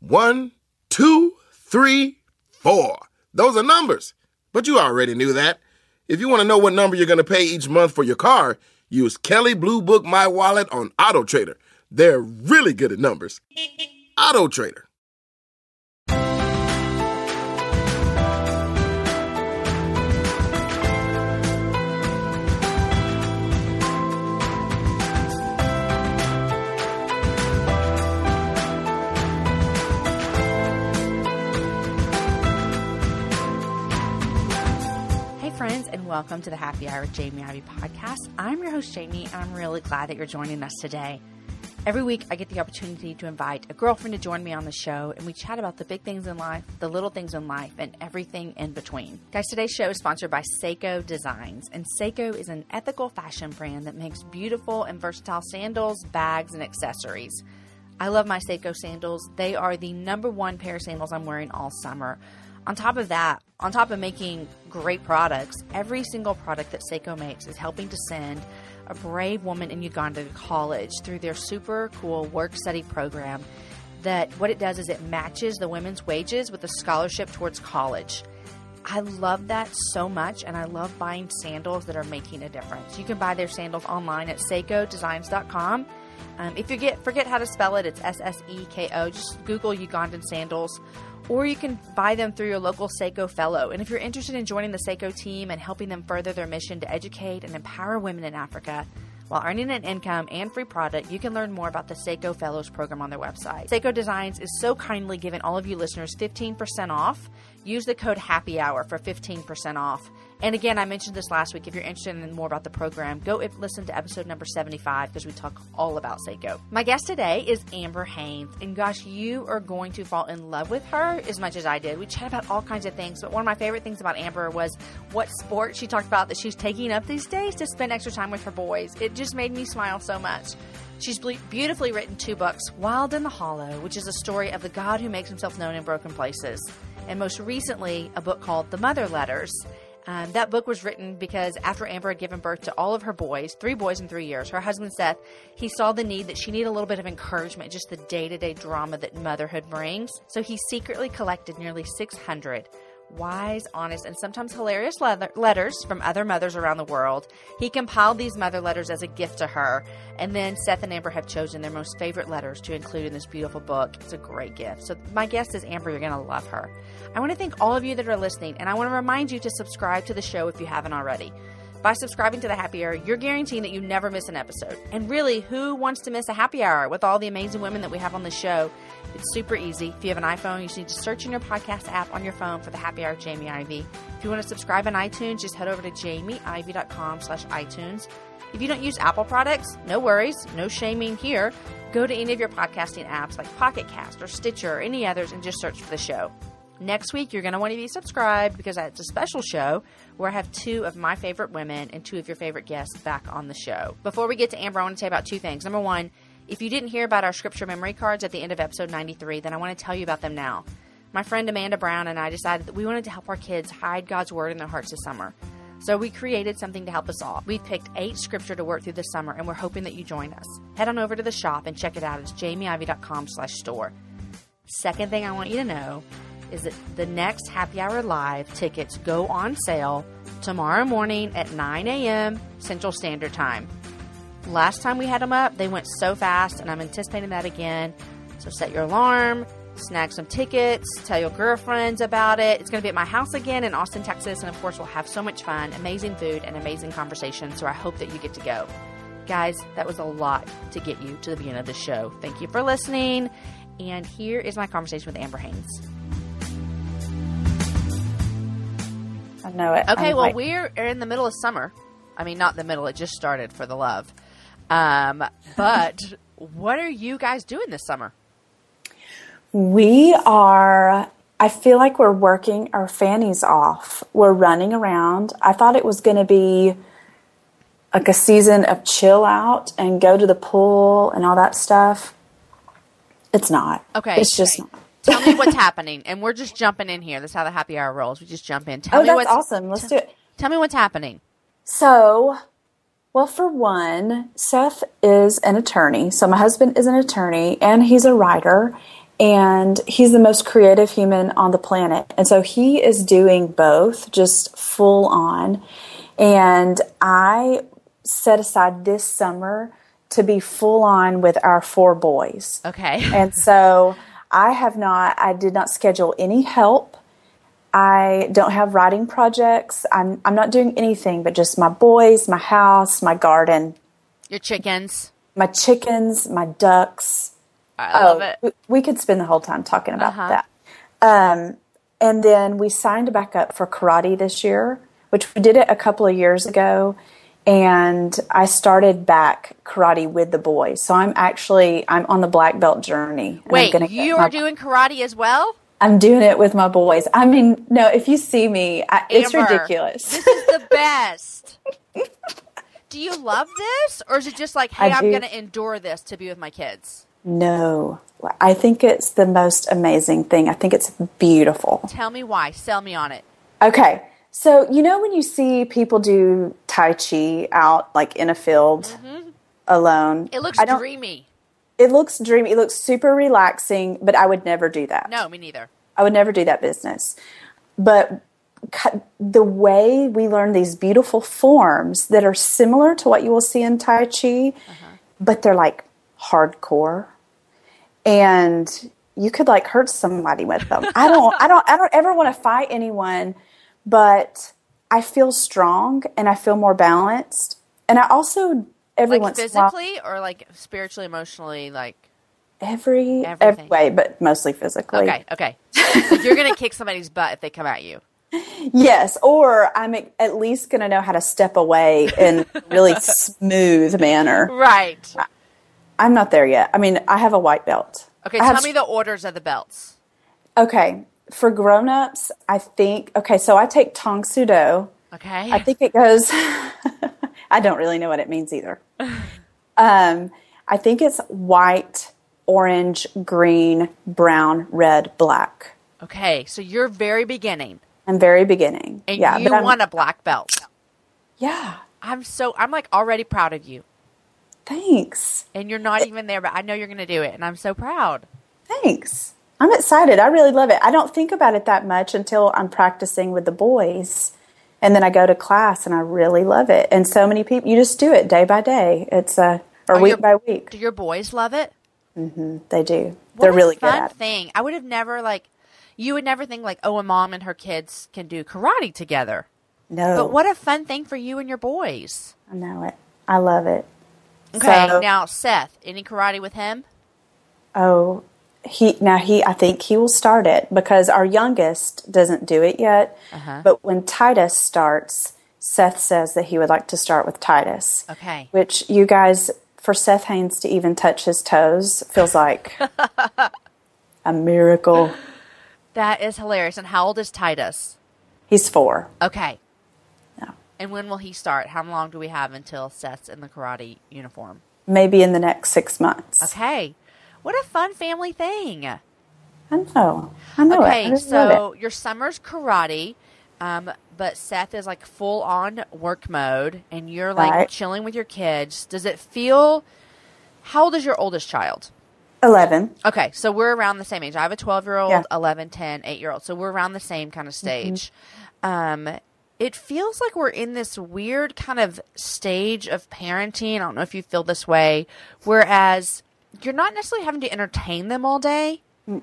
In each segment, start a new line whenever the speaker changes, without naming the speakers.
1, 2, 3, 4. Those are numbers. But you already knew that. If you want to know what number you're going to pay each month for your car, use Kelley Blue Book My Wallet on AutoTrader. They're really good at numbers. AutoTrader.
Friends, and welcome to the Happy Hour with Jamie Ivey podcast. I'm your host, Jamie, and I'm really glad that you're joining us today. Every week, I get the opportunity to invite a girlfriend to join me on the show, and we chat about the big things in life, the little things in life, and everything in between. Guys, today's show is sponsored by Sseko Designs, and Sseko is an ethical fashion brand that makes beautiful and versatile sandals, bags, and accessories. I love my Sseko sandals. They are the #1 pair of sandals I'm wearing all summer. On top of that, on top of making great products, every single product that Sseko makes is helping to send a brave woman in Uganda to college through their super cool work-study program that what it does is it matches the women's wages with a scholarship towards college. I love that so much, and I love buying sandals that are making a difference. You can buy their sandals online at SsekoDesigns.com. If you forget how to spell it, it's Sseko. Just Google Ugandan sandals. Or you can buy them through your local Sseko fellow. And if you're interested in joining the Sseko team and helping them further their mission to educate and empower women in Africa while earning an income and free product, you can learn more about the Sseko Fellows program on their website. Sseko Designs is so kindly giving all of you listeners 15% off. Use the code HAPPYHOUR for 15% off. And again, I mentioned this last week. If you're interested in more about the program, go listen to episode number 75 because we talk all about Sseko. My guest today is Amber Haynes. And gosh, you are going to fall in love with her as much as I did. We chat about all kinds of things. But one of my favorite things about Amber was what sport she talked about that she's taking up these days to spend extra time with her boys. It just made me smile so much. She's beautifully written 2 books, Wild in the Hollow, which is a story of the God who makes himself known in broken places. And most recently, a book called The Mother Letters. That book was written because after Amber had given birth to all of her boys, 3 boys in 3 years, her husband Seth, he saw the need that she needed a little bit of encouragement, just the day-to-day drama that motherhood brings. So he secretly collected nearly 600 wise, honest, and sometimes hilarious letters from other mothers around the world. He compiled these mother letters as a gift to her, and then Seth and Amber have chosen their most favorite letters to include in this beautiful book. It's a great gift. So my guest is Amber. You're going to love her. I want to thank all of you that are listening, and I want to remind you to subscribe to the show if you haven't already. By subscribing to the Happy Hour, you're guaranteeing that you never miss an episode. And really, who wants to miss a happy hour with all the amazing women that we have on the show? It's super easy. If you have an iPhone, you just need to search in your podcast app on your phone for the Happy Hour with Jamie Ivey. If you want to subscribe on iTunes, just head over to jamieivey.com/iTunes. If you don't use Apple products, no worries, no shaming here. Go to any of your podcasting apps like Pocket Cast or Stitcher or any others and just search for the show. Next week, you're going to want to be subscribed because it's a special show where I have 2 of my favorite women and 2 of your favorite guests back on the show. Before we get to Amber, I want to tell you about 2 things. Number 1, if you didn't hear about our scripture memory cards at the end of episode 93, then I want to tell you about them now. My friend Amanda Brown and I decided that we wanted to help our kids hide God's Word in their hearts this summer. So we created something to help us all. We've picked 8 scripture to work through this summer, and we're hoping that you join us. Head on over to the shop and check it out. It's jamieivey.com/store. Second thing I want you to know is that the next Happy Hour Live tickets go on sale tomorrow morning at 9 a.m. Central Standard Time. Last time we had them up, they went so fast, and I'm anticipating that again. So set your alarm, snag some tickets, tell your girlfriends about it. It's going to be at my house again in Austin, Texas, and of course we'll have so much fun, amazing food, and amazing conversation, so I hope that you get to go. Guys, that was a lot to get you to the beginning of the show. Thank you for listening, and here is my conversation with Amber Haynes.
I know it.
Okay, well, we're in the middle of summer. I mean, not the middle. It just started for the love. But what are you guys doing this summer?
We are, I feel like we're working our fannies off. We're running around. I thought it was going to be like a season of chill out and go to the pool and all that stuff. It's not.
Okay.
It's just not.
Tell me what's happening. And we're just jumping in here. That's how the happy hour rolls. We just jump in.
That's awesome. Let's do it.
Tell me what's happening.
So, well, for one, Seth is an attorney. So my husband is an attorney and he's a writer. and he's the most creative human on the planet. And so he is doing both, just full on. And I set aside this summer to be full on with our 4 boys.
Okay.
And so I did not schedule any help. I don't have writing projects. I'm not doing anything but just my boys, my house, my garden.
Your chickens.
My chickens, my ducks.
I love it.
We could spend the whole time talking about that. And then we signed back up for karate this year, which we did it a couple of years ago. And I started back karate with the boys. So I'm on the black belt journey.
Wait, you are doing karate as well?
I'm doing it with my boys. I mean, no, if you see me, it's
Amber,
ridiculous.
This is the best. Do you love this? Or is it just like, hey, I'm going to endure this to be with my kids?
No, I think it's the most amazing thing. I think it's beautiful.
Tell me why. Sell me on it.
Okay. So, you know when you see people do Tai Chi out like in a field alone?
It looks dreamy.
It looks dreamy. It looks super relaxing, but I would never do that.
No, me neither.
I would never do that business. But the way we learn these beautiful forms that are similar to what you will see in Tai Chi, but they're like hardcore. And you could like hurt somebody with them. I don't ever want to fight anyone, but I feel strong and I feel more balanced. And I also once
physically or like spiritually, emotionally, like
every way, but mostly physically.
Okay. So you're gonna kick somebody's butt if they come at you.
Yes, or I'm at least gonna know how to step away in a really smooth manner.
Right.
I'm not there yet. I mean, I have a white belt.
Okay, tell me the orders of the belts.
Okay, for grown-ups, I think, so I take Tong Sudo.
Okay.
I think it goes, I don't really know what it means either. I think it's white, orange, green, brown, red, black.
Okay, so you're very beginning.
I'm very beginning.
And you want a black belt.
Yeah.
I'm like already proud of you.
Thanks.
And you're not even there, but I know you're going to do it, and I'm so proud.
Thanks. I'm excited. I really love it. I don't think about it that much until I'm practicing with the boys, and then I go to class, and I really love it. And so many people, you just do it day by day. It's week by week.
Do your boys love it?
Mm-hmm. They do. They're really good at it.
What a fun thing. I would have never, you would never think, a mom and her kids can do karate together.
No.
But what a fun thing for you and your boys.
I know it. I love it.
Okay, now Seth, any karate with him?
Oh, I think he will start it because our youngest doesn't do it yet. But when Titus starts, Seth says that he would like to start with Titus.
Okay.
Which you guys, for Seth Haynes to even touch his toes feels like a miracle.
That is hilarious. And how old is Titus?
He's 4.
Okay.
Yeah.
And when will he start? How long do we have until Seth's in the karate uniform?
Maybe in the next 6 months.
Okay. What a fun family thing.
I know.
Okay,
it.
so your summer's karate, but Seth is full on work mode and you're chilling with your kids. Does it feel, how old is your oldest child?
11.
Okay, so we're around the same age. I have a 12-year-old, 11, 10, 8-year-old. So we're around the same kind of stage. It feels like we're in this weird kind of stage of parenting. I don't know if you feel this way. Whereas you're not necessarily having to entertain them all day.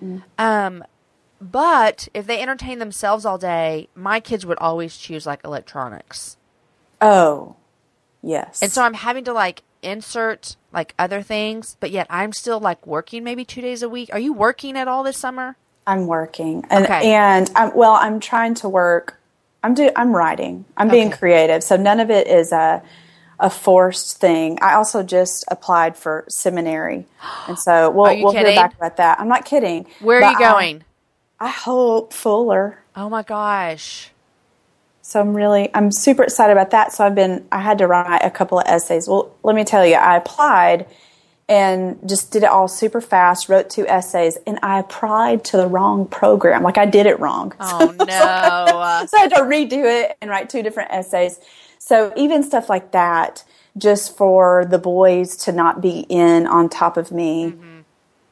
But if they entertain themselves all day, my kids would always choose electronics.
Oh, yes.
And so I'm having to insert other things, but yet I'm still working maybe 2 days a week. Are you working at all this summer?
I'm working. And I'm trying to work. I'm writing. I'm being creative. So none of it is a forced thing. I also just applied for seminary. And so we'll hear back about that. I'm not kidding.
Where are you going?
I hope Fuller.
Oh my gosh.
So I'm super excited about that. So I had to write a couple of essays. Well, let me tell you, I applied and just did it all super fast, wrote 2 essays, and I applied to the wrong program. I did it wrong.
Oh, no.
So I had to redo it and write 2 different essays. So even stuff like that, just for the boys to not be in on top of me,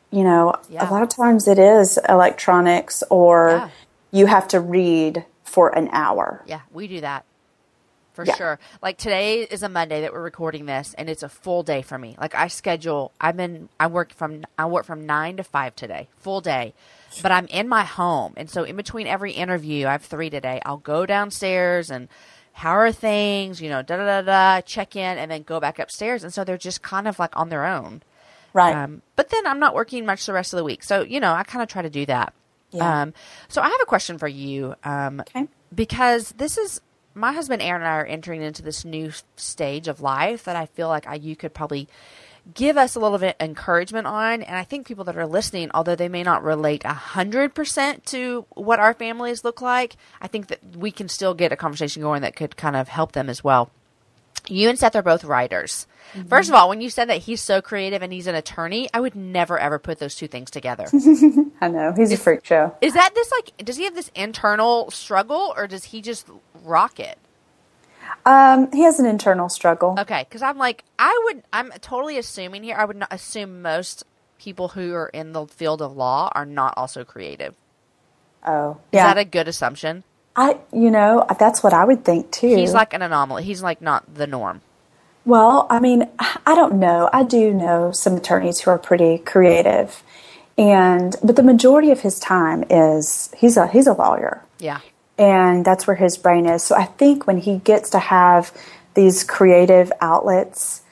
you know,
Yeah.
a lot of times it is electronics or you have to read for an hour.
Yeah, we do that. For
Yeah.
sure. Like today is a Monday that we're recording this, and it's a full day for me. Like I work from 9 to 5 today, full day. But I'm in my home, and so in between every interview, I have 3 today. I'll go downstairs and how are things, you know, check in, and then go back upstairs. And so they're just kind of like on their own.
Right.
But then I'm not working much the rest of the week. So, you know, I kind of try to do that.
Yeah.
So I have a question for you.
Okay.
Because my husband Aaron and I are entering into this new stage of life that I feel like you could probably give us a little bit of encouragement on. And I think people that are listening, although they may not relate 100% to what our families look like, I think that we can still get a conversation going that could kind of help them as well. You and Seth are both writers. Mm-hmm. First of all, when you said that he's so creative and he's an attorney, I would never, ever put those two things together.
I know. He's a freak show.
Is that does he have this internal struggle or does he just rock it?
He has an internal struggle.
Okay. Cause I'm totally assuming here, I would not assume most people who are in the field of law are not also creative.
Oh,
Is
yeah.
that a good assumption?
That's what I would think too.
He's like an anomaly. He's like not the norm.
Well, I mean, I don't know. I do know some attorneys who are pretty creative, but the majority of his time is he's a lawyer.
Yeah.
And that's where his brain is. So I think when he gets to have these creative outlets,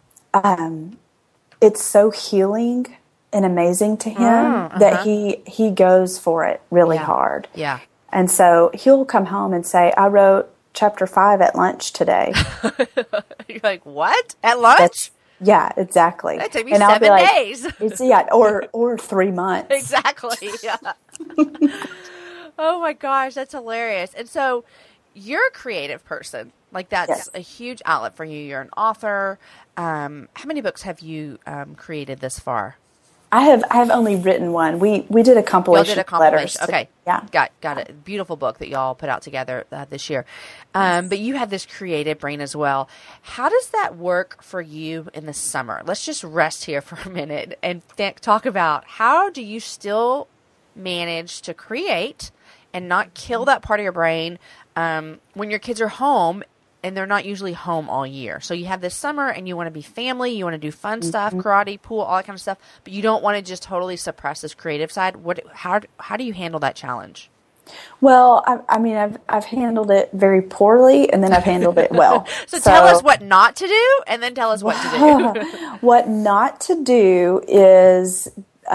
it's so healing and amazing to him that he goes for it really hard.
Yeah.
And so he'll come home and say, I wrote chapter 5 at lunch today.
You're like, what? At lunch?
Yeah, exactly.
That took me
and
7 days.
or 3 months.
Exactly. Yeah. Oh my gosh, that's hilarious. And so you're a creative person. Like that's a huge outlet for you. You're an author. How many books have you created this far?
I have only written one. We did a compilation.
Y'all did a compilation.
Letters.
Okay.
Yeah.
Got it. Beautiful book that y'all put out together this year. But you have this creative brain as well. How does that work for you in the summer? Let's just rest here for a minute and talk about how do you still manage to create and not kill that part of your brain when your kids are home and they're not usually home all year. So you have this summer and you want to be family, you want to do fun stuff, karate, pool, all that kind of stuff, but you don't want to just totally suppress this creative side. How do you handle that challenge?
Well, I've handled it very poorly, and then I've handled it well.
So tell us what not to do, and then tell us what to do.
What not to do is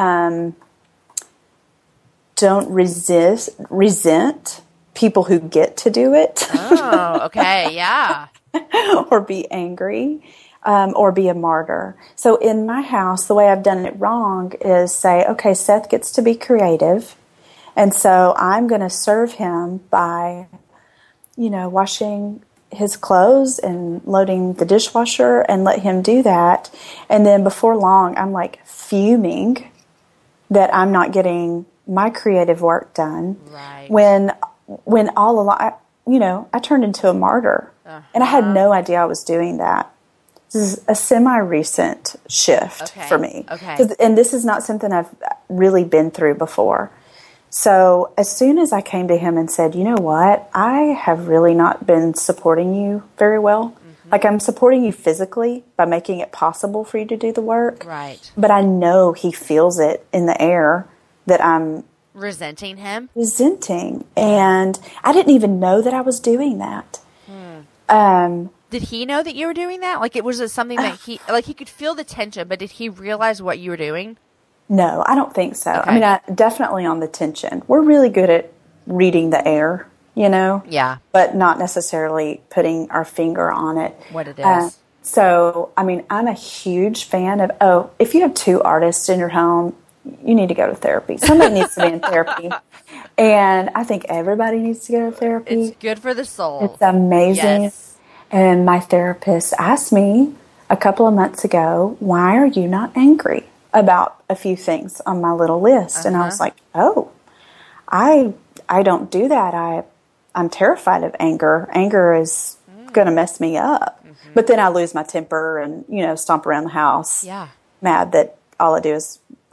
don't resent people who get to do it.
Oh, okay, yeah.
Or be angry, or be a martyr. So in my house, the way I've done it wrong is say, okay, Seth gets to be creative, and so I'm going to serve him by, washing his clothes and loading the dishwasher and let him do that. And then before long, I'm like fuming that I'm not getting my creative work done.
Right.
When all along, I turned into a martyr, and I had no idea I was doing that. This is a semi-recent shift for me.
Okay.
And this is not something I've really been through before. So as soon as I came to him and said, you know what, I have really not been supporting you very well. Mm-hmm. Like I'm supporting you physically by making it possible for you to do the work.
Right.
But I know he feels it in the air that I'm
resenting him.
And I didn't even know that I was doing that.
Did he know that you were doing that? Like, was it something that he could feel the tension, but did he realize what you were doing?
No, I don't think so.
Okay.
I mean, definitely on the tension. We're really good at reading the air,
Yeah.
but not necessarily putting our finger on it.
What it is.
So, I mean, I'm a huge fan of, if you have 2 artists in your home, you need to go to therapy. Somebody needs to be in therapy. And I think everybody needs to go to therapy.
It's good for the soul.
It's amazing.
Yes.
And my therapist asked me a couple of months ago, why are you not angry about a few things on my little list? And I was like, oh, I don't do that. I'm terrified of anger. Anger is going to mess me up. Mm-hmm. But then I lose my temper and, stomp around the house.
Yeah.
Mad that all I do is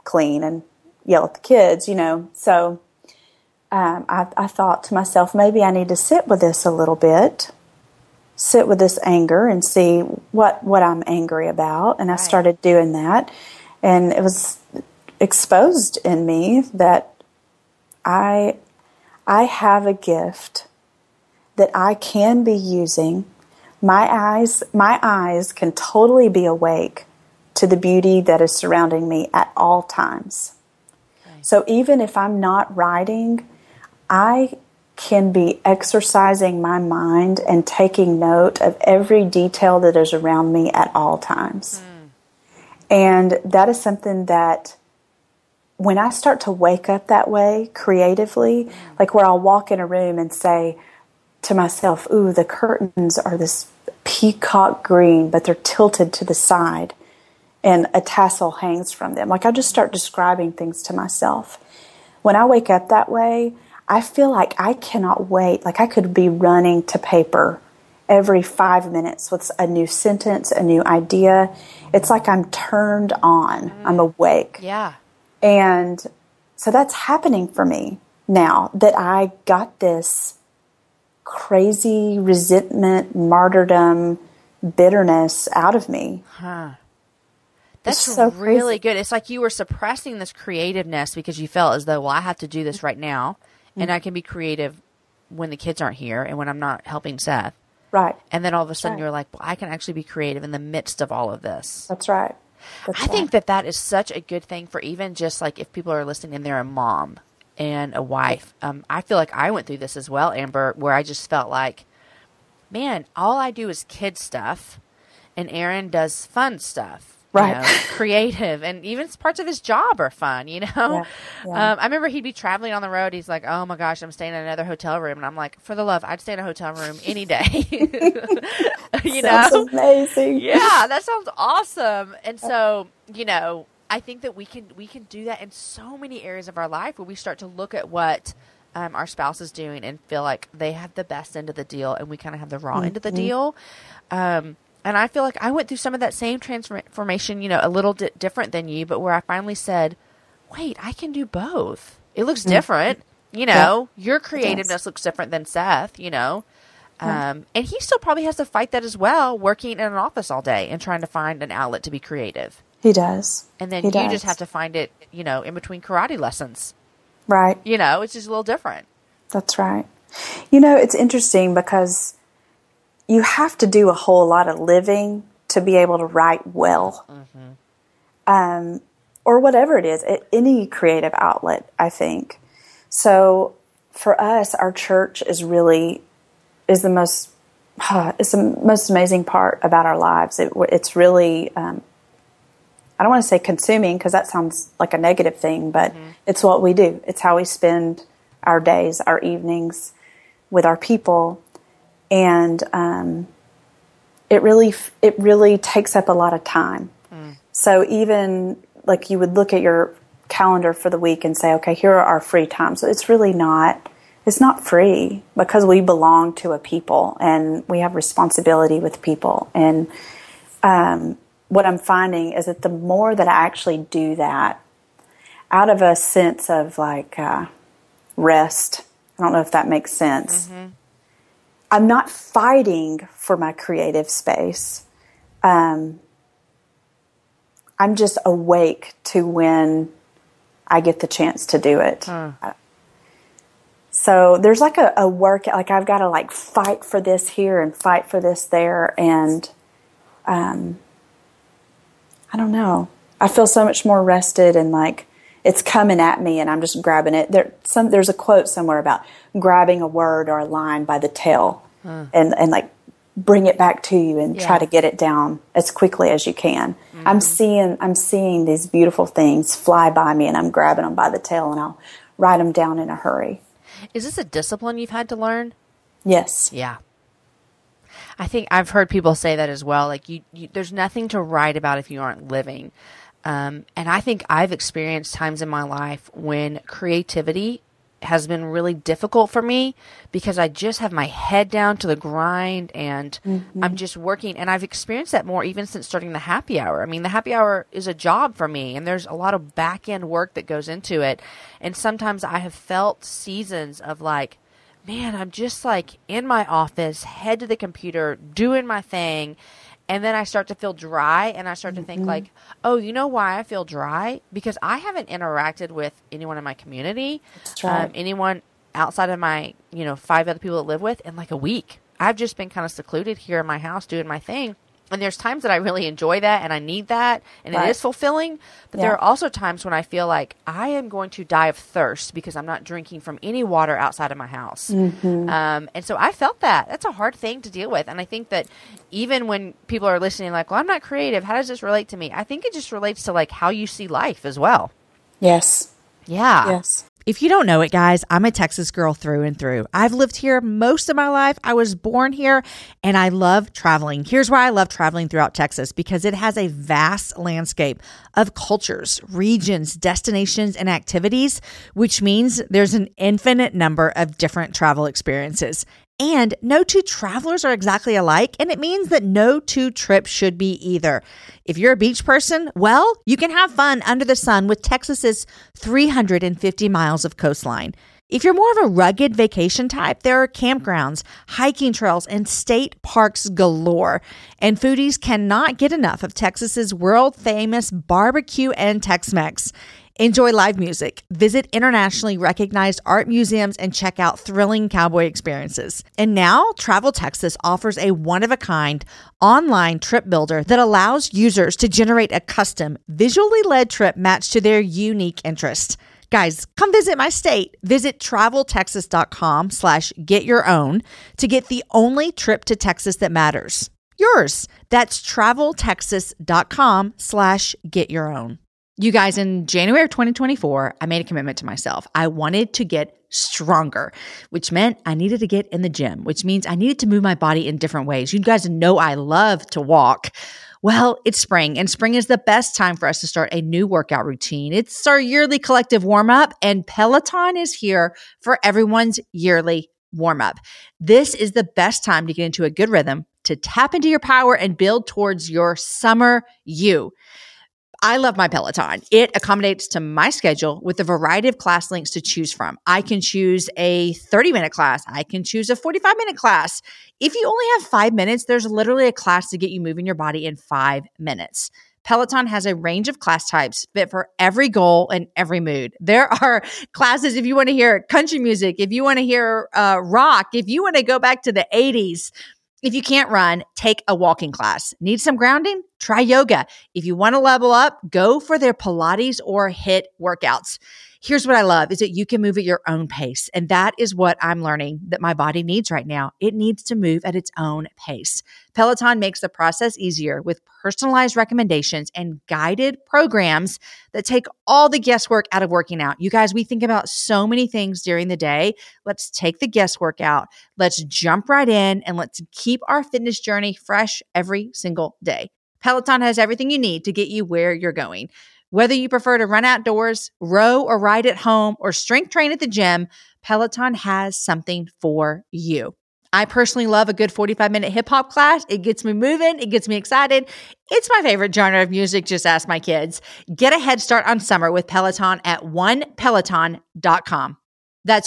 clean and yell at the kids, So I thought to myself, maybe I need to sit with this a little bit, sit with this anger and see what I'm angry about. And I started doing that. And it was exposed in me that I have a gift that I can be using. My eyes can totally be awake to the beauty that is surrounding me at all times. Right. So even if I'm not writing, I can be exercising my mind and taking note of every detail that is around me at all times. And that is something that when I start to wake up that way creatively, like where I'll walk in a room and say to myself, ooh, the curtains are this peacock green, but they're tilted to the side and a tassel hangs from them. Like I just start describing things to myself. When I wake up that way, I feel like I cannot wait. Like I could be running to paper every 5 minutes with a new sentence, a new idea. It's like I'm turned on. I'm awake.
Yeah.
And so that's happening for me now that I got this crazy resentment, martyrdom, bitterness out of me.
That's
so
really
crazy.
good. It's like you were suppressing this creativeness because you felt as though, well, I have to do this right now, and I can be creative when the kids aren't here and when I'm not helping Seth.
Right.
And then all of a sudden you're like, well, I can actually be creative in the midst of all of this.
That's right.
I think that is such a good thing for even just like if people are listening and they're a mom and a wife. I feel like I went through this as well, Amber, where I just felt like, man, all I do is kid stuff and Aaron does fun stuff.
Right.
Creative, and even parts of his job are fun,
Yeah.
I remember he'd be traveling on the road. He's like, oh my gosh, I'm staying in another hotel room. And I'm like, for the love, I'd stay in a hotel room any day.
Sounds amazing.
Yeah, that sounds awesome. And so, I think that we can do that in so many areas of our life where we start to look at what our spouse is doing and feel like they have the best end of the deal and we kind of have the raw end of the deal. And I feel like I went through some of that same transformation, a little different than you, but where I finally said, wait, I can do both. It looks different. Your creativeness looks different than Seth, and he still probably has to fight that as well, working in an office all day and trying to find an outlet to be creative.
He does.
And then you just have to find it, in between karate lessons.
Right.
It's just a little different.
That's right. It's interesting because you have to do a whole lot of living to be able to write well. Or whatever it is, any creative outlet, I think. So for us, our church is the most amazing part about our lives. It's really, I don't want to say consuming because that sounds like a negative thing, but it's what we do. It's how we spend our days, our evenings with our people. And it really takes up a lot of time. So even like you would look at your calendar for the week and say, okay, here are our free times. So it's not free because we belong to a people and we have responsibility with people. And what I'm finding is that the more that I actually do that out of a sense of like rest, I don't know if that makes sense. I'm not fighting for my creative space. I'm just awake to when I get the chance to do it. So there's like a work, like I've got to like fight for this here and fight for this there. And I don't know. I feel so much more rested and like it's coming at me and I'm just grabbing it. There's a quote somewhere about grabbing a word or a line by the tail and like bring it back to you and try to get it down as quickly as you can. I'm seeing these beautiful things fly by me and I'm grabbing them by the tail and I'll write them down in a hurry.
Is this a discipline you've had to learn?
Yes.
Yeah. I think I've heard people say that as well. Like you there's nothing to write about if you aren't living. And I think I've experienced times in my life when creativity has been really difficult for me because I just have my head down to the grind and I'm just working. And I've experienced that more even since starting the happy hour. I mean, the happy hour is a job for me and there's a lot of back end work that goes into it. And sometimes I have felt seasons of like, man, I'm just like in my office, head to the computer, doing my thing. And then I start to feel dry and I start to think like, oh, you know why I feel dry? Because I haven't interacted with anyone in my community, anyone outside of my, 5 other people that live with in like a week. I've just been kind of secluded here in my house doing my thing. And there's times that I really enjoy that and I need that and it is fulfilling. But there are also times when I feel like I am going to die of thirst because I'm not drinking from any water outside of my house. And so I felt that. That's a hard thing to deal with. And I think that even when people are listening like, well, I'm not creative. How does this relate to me? I think it just relates to like how you see life as well.
Yes.
Yeah.
Yes.
If you don't know it, guys, I'm a Texas girl through and through. I've lived here most of my life. I was born here and I love traveling. Here's why I love traveling throughout Texas, because it has a vast landscape of cultures, regions, destinations, and activities, which means there's an infinite number of different travel experiences. And no two travelers are exactly alike, and it means that no two trips should be either. If you're a beach person, well, you can have fun under the sun with Texas's 350 miles of coastline. If you're more of a rugged vacation type, there are campgrounds, hiking trails, and state parks galore. And foodies cannot get enough of Texas's world-famous barbecue and Tex-Mex. Enjoy live music, visit internationally recognized art museums, and check out thrilling cowboy experiences. And now, Travel Texas offers a one-of-a-kind online trip builder that allows users to generate a custom, visually led trip matched to their unique interests. Guys, come visit my state. Visit traveltexas.com/getyourown to get the only trip to Texas that matters. Yours. That's traveltexas.com/getyourown. You guys, in January of 2024, I made a commitment to myself. I wanted to get stronger, which meant I needed to get in the gym, which means I needed to move my body in different ways. You guys know I love to walk. Well, it's spring, and spring is the best time for us to start a new workout routine. It's our yearly collective warm-up, and Peloton is here for everyone's yearly warm-up. This is the best time to get into a good rhythm, to tap into your power and build towards your summer you. I love my Peloton. It accommodates to my schedule with a variety of class links to choose from. I can choose a 30-minute class. I can choose a 45-minute class. If you only have 5 minutes, there's literally a class to get you moving your body in 5 minutes. Peloton has a range of class types fit for every goal and every mood. There are classes if you want to hear country music, if you want to hear rock, if you want to go back to the 80s. If you can't run, take a walking class. Need some grounding? Try yoga. If you want to level up, go for their Pilates or HIIT workouts. Here's what I love is that you can move at your own pace. And that is what I'm learning that my body needs right now. It needs to move at its own pace. Peloton makes the process easier with personalized recommendations and guided programs that take all the guesswork out of working out. You guys, we think about so many things during the day. Let's take the guesswork out. Let's jump right in and let's keep our fitness journey fresh every single day. Peloton has everything you need to get you where you're going. Whether you prefer to run outdoors, row or ride at home, or strength train at the gym, Peloton has something for you. I personally love a good 45-minute hip hop class. It gets me moving. It gets me excited. It's my favorite genre of music. Just ask my kids. Get a head start on summer with Peloton at onepeloton.com. That's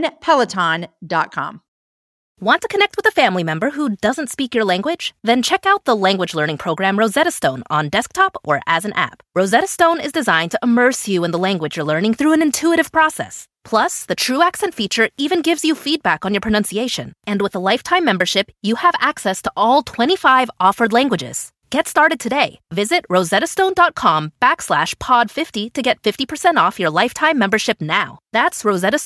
onepeloton.com.
Want to connect with a family member who doesn't speak your language? Then check out the language learning program Rosetta Stone on desktop or as an app. Rosetta Stone is designed to immerse you in the language you're learning through an intuitive process. Plus, the True Accent feature even gives you feedback on your pronunciation. And with a lifetime membership, you have access to all 25 offered languages. Get started today. Visit rosettastone.com/pod50 to get 50% off your lifetime membership now. That's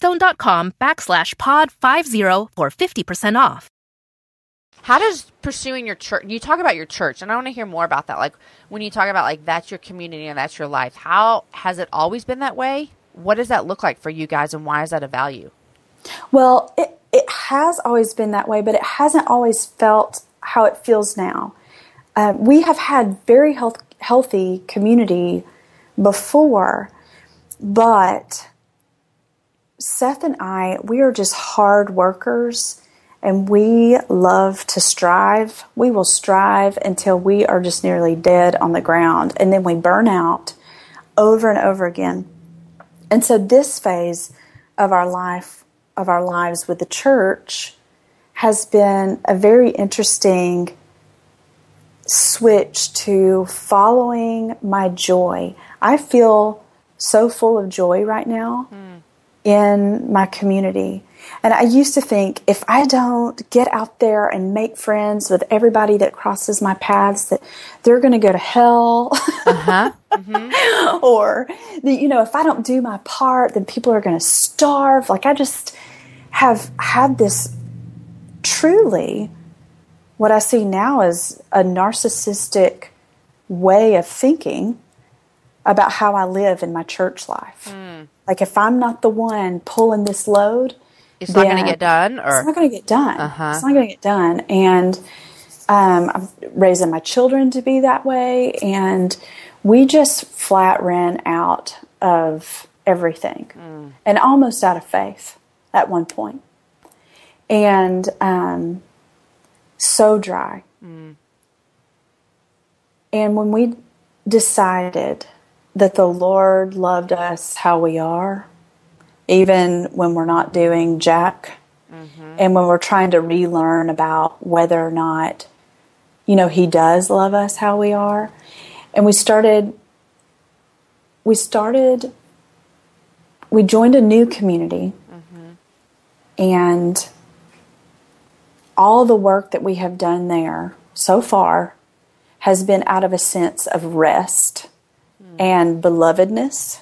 rosettastone.com/pod50 for 50% off.
How does pursuing your church, you talk about your church, and I want to hear more about that. Like when you talk about like that's your community and that's your life, how has it always been that way? What does that look like for you guys, and why is that a value?
Well, it has always been that way, but it hasn't always felt how it feels now. We have had very healthy community before, but Seth and I, we are just hard workers, and we love to strive. We will strive until we are just nearly dead on the ground, and then we burn out over and over again. And so this phase of our lives with the church has been a very interesting switch to following my joy. I feel so full of joy right now in my community. And I used to think, if I don't get out there and make friends with everybody that crosses my paths, that they're going to go to hell. Or, if I don't do my part, then people are going to starve. Like, I just have had this truly, what I see now as a narcissistic way of thinking about how I live in my church life. Like, if I'm not the one pulling this load,
it's not going to get done?
It's not going to get done. It's not going to get done. And I'm raising my children to be that way. And we just flat ran out of everything and almost out of faith at one point. And so dry. And when we decided that the Lord loved us how we are, even when we're not doing jack, and when we're trying to relearn about whether or not, He does love us how we are, and we joined a new community, and all the work that we have done there so far has been out of a sense of rest and belovedness.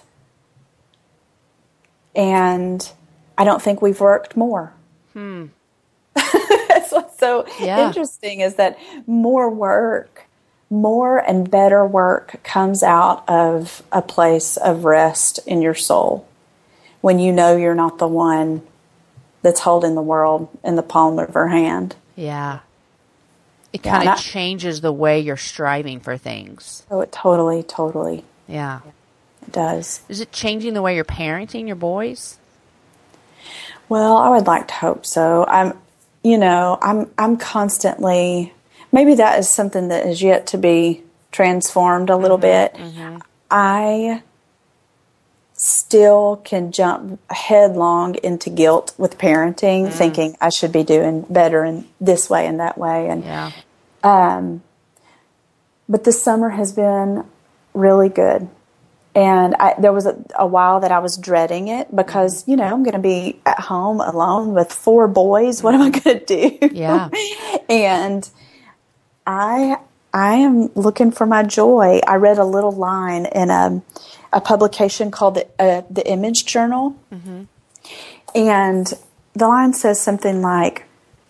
And I don't think we've worked more. That's what's so interesting, is that more work, more and better work comes out of a place of rest in your soul when you know you're not the one that's holding the world in the palm of her hand.
Yeah. It kind of changes the way you're striving for things.
Oh, it totally.
Yeah.
It does.
Is it changing the way you're parenting your boys?
Well, I would like to hope so. I'm constantly, maybe that is something that is yet to be transformed a little bit. I still can jump headlong into guilt with parenting, thinking I should be doing better in this way and that way. And but this summer has been really good. And there was a while that I was dreading it because, I'm going to be at home alone with 4 boys. What am I going to do?
Yeah.
And I am looking for my joy. I read a little line in a publication called the Image Journal. And the line says something like,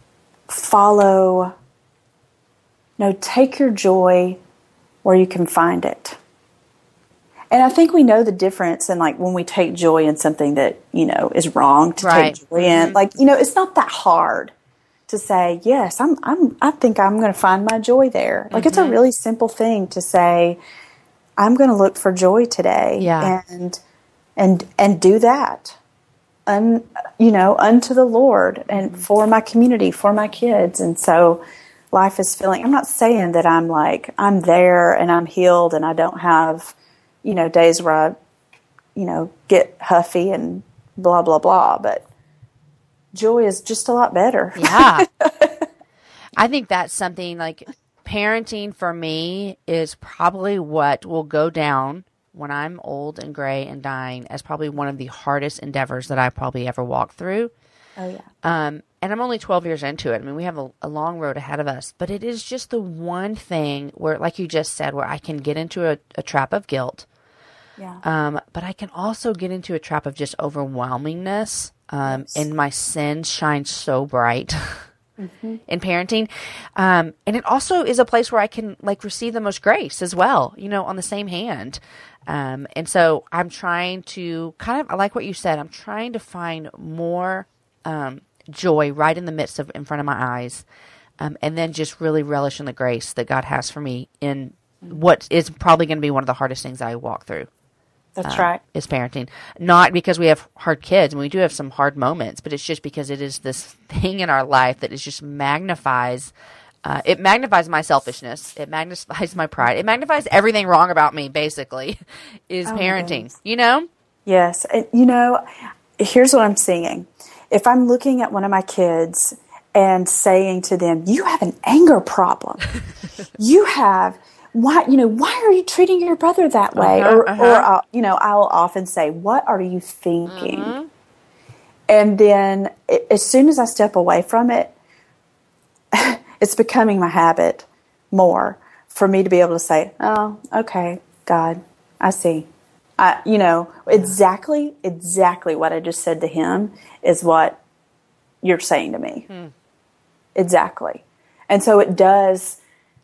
take your joy where you can find it. And I think we know the difference in, like, when we take joy in something that, is wrong to take joy in. Like, it's not that hard to say, yes, I think I'm going to find my joy there. Like, it's a really simple thing to say, I'm going to look for joy today.
Yeah.
And do that. Unto the Lord and for my community, for my kids. And so life is feeling, I'm not saying that I'm like, I'm there and I'm healed and I don't have, days where I, get huffy and blah, blah, blah. But joy is just a lot better.
Yeah. I think that's something like parenting for me is probably what will go down when I'm old and gray and dying as probably one of the hardest endeavors that I probably ever walked through.
Oh, yeah.
And I'm only 12 years into it. I mean, we have a long road ahead of us, but it is just the one thing where, like you just said, where I can get into a trap of guilt.
Yeah.
But I can also get into a trap of just overwhelmingness. And my sins shine so bright in parenting. And it also is a place where I can receive the most grace as well, on the same hand. And so I'm trying to I like what you said. I'm trying to find more, joy right in the midst of, in front of my eyes. And then just really relish in the grace that God has for me in what is probably going to be one of the hardest things I walk through.
That's right.
Is parenting. Not because we have hard kids, and we do have some hard moments, but it's just because it is this thing in our life that is just magnifies. It magnifies my selfishness. It magnifies my pride. It magnifies everything wrong about me, basically, is parenting. You know?
Yes. And, you know, here's what I'm seeing. If I'm looking at one of my kids and saying to them, you have an anger problem. You have... why are you treating your brother that way? Or I'll often say, what are you thinking? And then as soon as I step away from it, it's becoming my habit more for me to be able to say, oh, okay, God, I see. Exactly what I just said to him is what you're saying to me. Exactly. And so it does...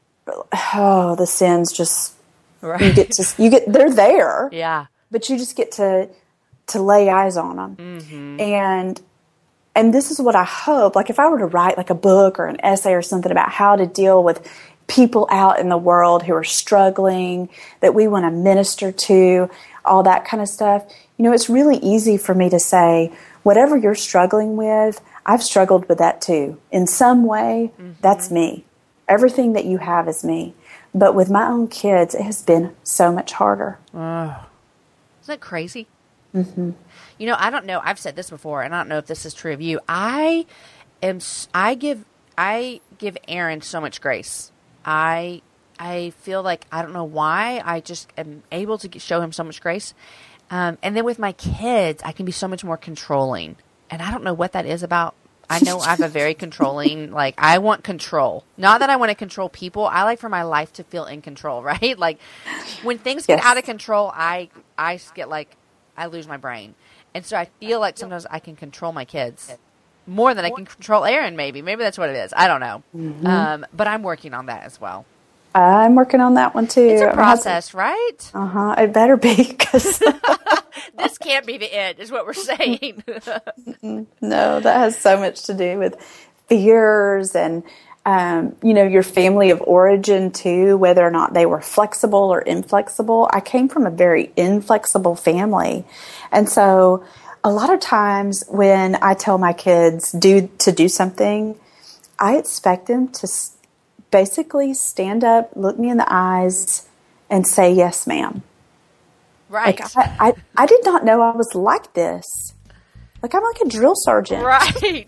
Oh, the sins just they're there.
Yeah.
But you just get to lay eyes on them. Mm-hmm. And this is what I hope, like if I were to write like a book or an essay or something about how to deal with people out in the world who are struggling, that we want to minister to, all that kind of stuff, it's really easy for me to say, whatever you're struggling with, I've struggled with that too. In some way, that's me. Everything that you have is me. But with my own kids, it has been so much harder.
Isn't that crazy? Mm-hmm. I don't know. I've said this before, and I don't know if this is true of you. I give Aaron so much grace. I feel like, I don't know why, I just am able to show him so much grace. And then with my kids, I can be so much more controlling. And I don't know what that is about. I know I have a very controlling, I want control. Not that I want to control people. I like for my life to feel in control, right? Like, when things get out of control, I get I lose my brain. And so I feel like sometimes I can control my kids more than I can control Aaron, maybe. Maybe that's what it is. I don't know. Mm-hmm. But I'm working on that as well.
I'm working on that one, too.
It's a process, right?
Uh-huh. It better be, because...
This can't be the end, is what we're saying.
No, that has so much to do with fears and, your family of origin, too, whether or not they were flexible or inflexible. I came from a very inflexible family. And so a lot of times when I tell my kids to do something, I expect them to basically stand up, look me in the eyes, and say, yes, ma'am.
Right.
I did not know I was like this. I'm like a drill sergeant.
Right.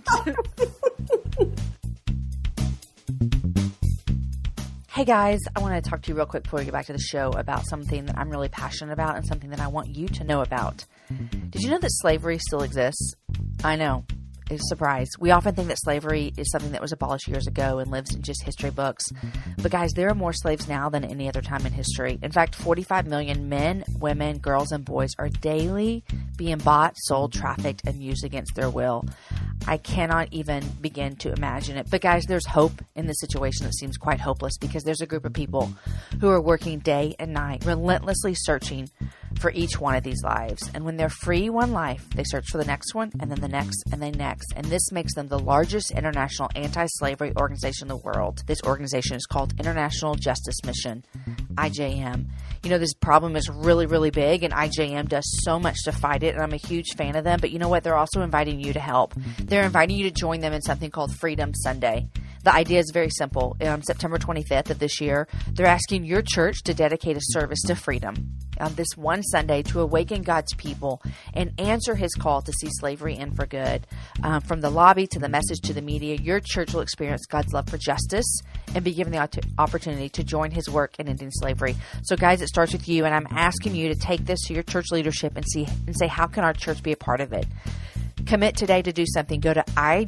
Hey guys, I want to talk to you real quick before we get back to the show about something that I'm really passionate about and something that I want you to know about. Did you know that slavery still exists? I know. It's a surprise. We often think that slavery is something that was abolished years ago and lives in just history books. But guys, there are more slaves now than any other time in history. In fact, 45 million men, women, girls, and boys are daily being bought, sold, trafficked, and used against their will. I cannot even begin to imagine it. But guys, there's hope in this situation that seems quite hopeless, because there's a group of people who are working day and night, relentlessly searching for each one of these lives. And when they're free one life, they search for the next one, and then the next, and the next. And this makes them the largest international anti-slavery organization in the world. This organization is called International Justice Mission, IJM. This problem is really, really big, and IJM does so much to fight it, and I'm a huge fan of them. But you know what? They're also inviting you to help. They're inviting you to join them in something called Freedom Sunday. The idea is very simple. On September 25th of this year, they're asking your church to dedicate a service to freedom on this one Sunday to awaken God's people and answer his call to see slavery end for good. From the lobby to the message to the media, your church will experience God's love for justice and be given the opportunity to join his work in ending slavery. So guys, it starts with you, and I'm asking you to take this to your church leadership and say, how can our church be a part of it? Commit today to do something. Go to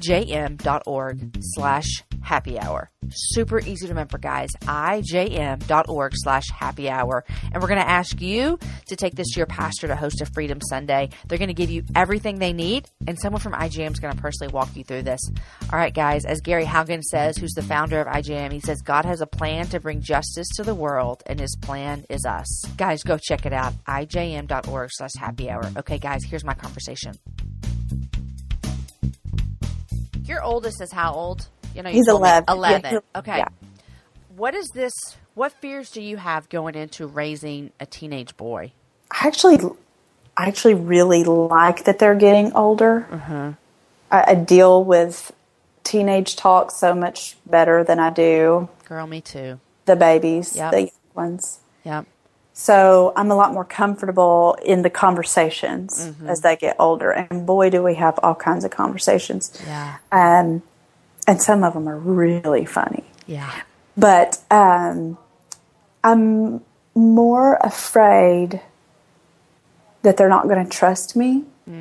ijm.org/happy hour. Super easy to remember, guys. ijm.org/happy hour. And we're going to ask you to take this to your pastor to host a Freedom Sunday. They're going to give you everything they need, and someone from IJM is going to personally walk you through this. All right, guys, as Gary Haugen says, who's the founder of IJM, he says, God has a plan to bring justice to the world, and his plan is us. Guys, go check it out. ijm.org/happy hour. Okay, guys, here's my conversation. Your oldest is how old?
He's 11.
11.
Yeah,
okay.
Yeah.
What fears do you have going into raising a teenage boy?
I actually I actually really like that they're getting older. I deal with teenage talk so much better than I do
Girl, me too.
the babies,
Yep.
the young ones.
Yep.
So I'm a lot more comfortable in the conversations as they get older. And boy, do we have all kinds of conversations.
Yeah.
And some of them are really funny.
Yeah.
But I'm more afraid that they're not going to trust me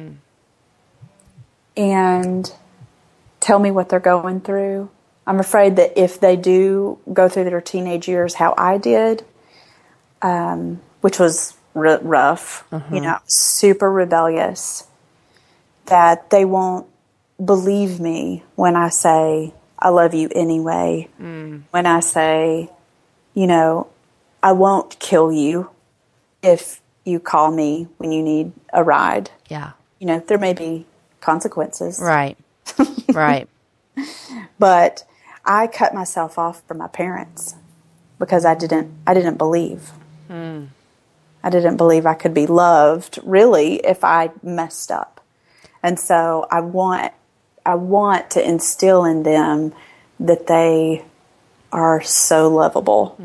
and tell me what they're going through. I'm afraid that if they do go through their teenage years how I did, which was rough, super rebellious, that they won't believe me when I say, I love you anyway. When I say, I won't kill you if you call me when you need a ride.
Yeah.
There may be consequences.
Right. Right.
But I cut myself off from my parents because I didn't believe. I didn't believe I could be loved really if I messed up. And so I want to instill in them that they are so lovable.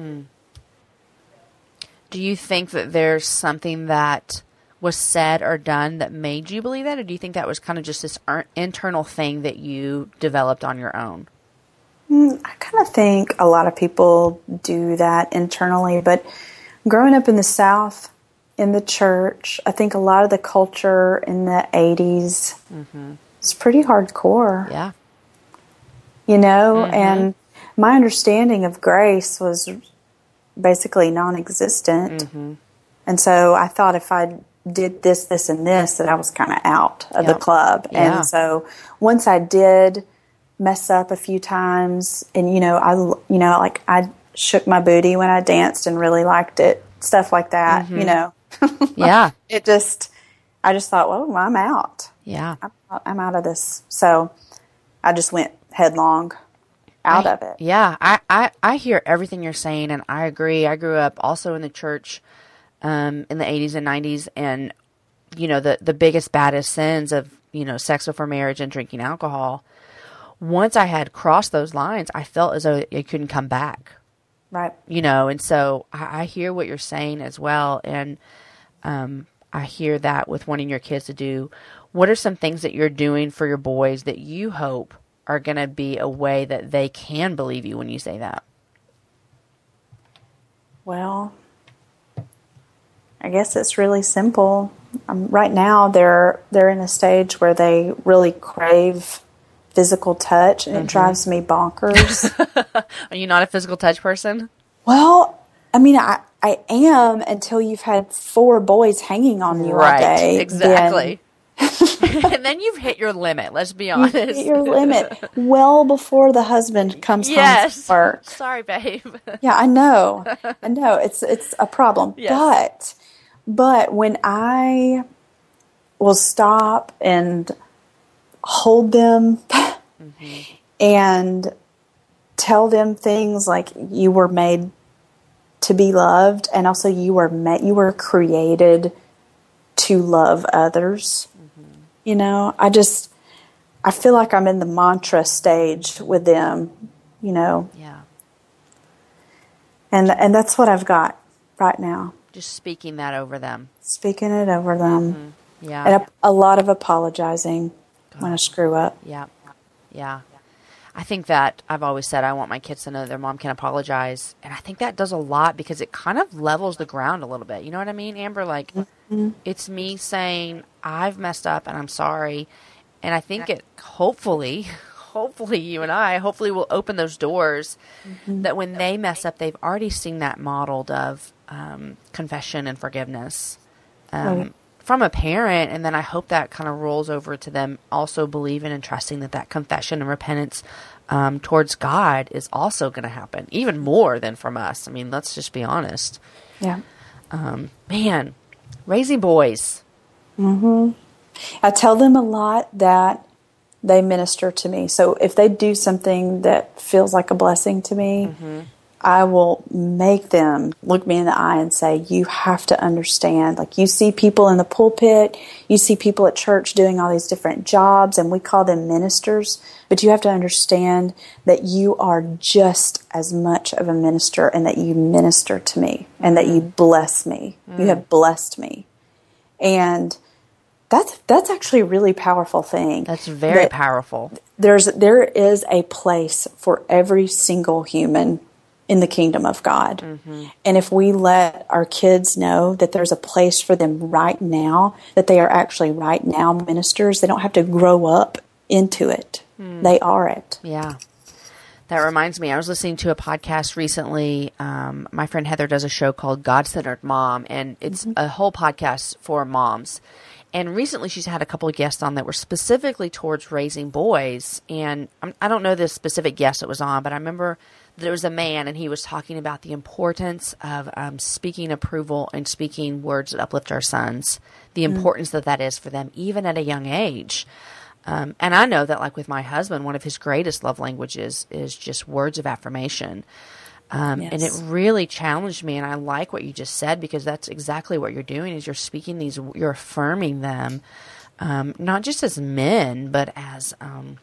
Do you think that there's something that was said or done that made you believe that? Or do you think that was kind of just this internal thing that you developed on your own?
I kind of think a lot of people do that internally, but growing up in the South, in the church, I think a lot of the culture in the 80s is pretty hardcore.
Yeah.
And my understanding of grace was basically non-existent. And so I thought if I did this, this, and this, that I was kind of out of the club.
Yeah.
And so once I did mess up a few times, and I shook my booty when I danced and really liked it, stuff like that.
Yeah.
I just thought, well, I'm out.
Yeah.
I'm out of this. So I just went headlong out of it.
Yeah. I hear everything you're saying, and I agree. I grew up also in the church in the 80s and 90s, and the biggest, baddest sins of sex before marriage and drinking alcohol. Once I had crossed those lines, I felt as though it couldn't come back.
Right.
And so I hear what you're saying as well. And I hear that with wanting your kids to do. What are some things that you're doing for your boys that you hope are going to be a way that they can believe you when you say that?
Well, I guess it's really simple. Right now, they're in a stage where they really crave physical touch, and it drives me bonkers.
Are you not a physical touch person?
Well, I mean, I am until you've had 4 boys hanging on you all day.
Exactly. And then you've hit your limit, let's be honest.
You hit your limit well before the husband comes home from work.
Sorry, babe.
Yeah, I know. It's a problem.
Yes.
But when I will stop and hold them and tell them things like, you were made to be loved, and also you were created to love others. I feel like I'm in the mantra stage with them,
Yeah.
and that's what I've got right now.
Just speaking that over them.
Speaking it over them.
Yeah.
And a lot of apologizing when I screw up.
Yeah. Yeah. I think that I've always said I want my kids to know their mom can apologize. And I think that does a lot because it kind of levels the ground a little bit. You know what I mean, Amber? Like, it's me saying, I've messed up and I'm sorry. And I think it hopefully you and I will open those doors that when they mess up, they've already seen that modeled of confession and forgiveness from a parent. And then I hope that kind of rolls over to them also believing and trusting that confession and repentance towards God is also going to happen, even more than from us. I mean, let's just be honest.
Yeah.
Man, raising boys.
I tell them a lot that they minister to me. So if they do something that feels like a blessing to me, I will make them look me in the eye and say, you have to understand, like you see people in the pulpit, you see people at church doing all these different jobs, and we call them ministers, but you have to understand that you are just as much of a minister and that you minister to me and that you bless me. You have blessed me. And that's actually a really powerful thing.
That's very powerful.
There is a place for every single human in the kingdom of God. And if we let our kids know that there's a place for them right now, that they are actually right now ministers, they don't have to grow up into it. They are it.
Yeah. That reminds me, I was listening to a podcast recently. My friend Heather does a show called God-Centered Mom, and it's a whole podcast for moms. And recently she's had a couple of guests on that were specifically towards raising boys. And I don't know the specific guest that was on, but I remember there was a man, and he was talking about the importance of speaking approval and speaking words that uplift our sons, the importance that is for them, even at a young age. And I know that, like with my husband, one of his greatest love languages is just words of affirmation. And it really challenged me, and I like what you just said, because that's exactly what you're doing, is you're speaking these, you're affirming them, not just as men, but as,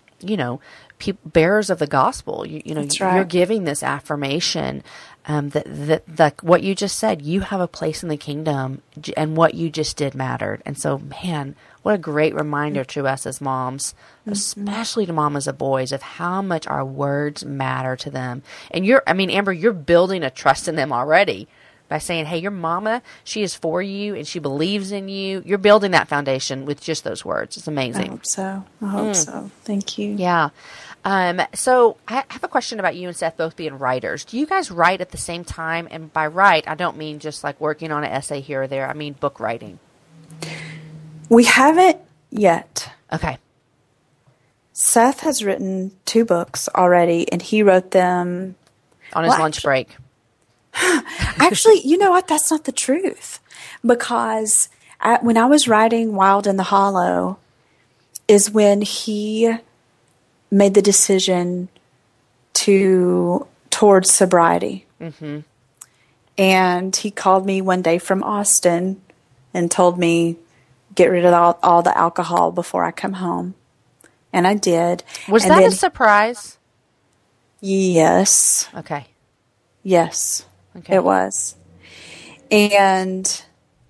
bearers of the gospel. You're giving this affirmation, that what you just said, you have a place in the kingdom, and what you just did mattered. And so, man, what a great reminder to us as moms, especially to mamas of boys, of how much our words matter to them. And Amber, you're building a trust in them already by saying, hey, your mama, she is for you and she believes in you. You're building that foundation with just those words. It's amazing.
I hope so. Thank you.
Yeah. So I have a question about you and Seth both being writers. Do you guys write at the same time? And by write, I don't mean just like working on an essay here or there. I mean book writing.
We haven't yet.
Okay.
Seth has written 2 books already, and he wrote them
on his lunch break.
Actually, you know what? That's not the truth. Because when I was writing Wild in the Hollow is when he made the decision towards sobriety. And he called me one day from Austin and told me, get rid of all the alcohol before I come home. And I did.
Was that a surprise?
Yes.
Okay.
Yes,
okay.
It was. And,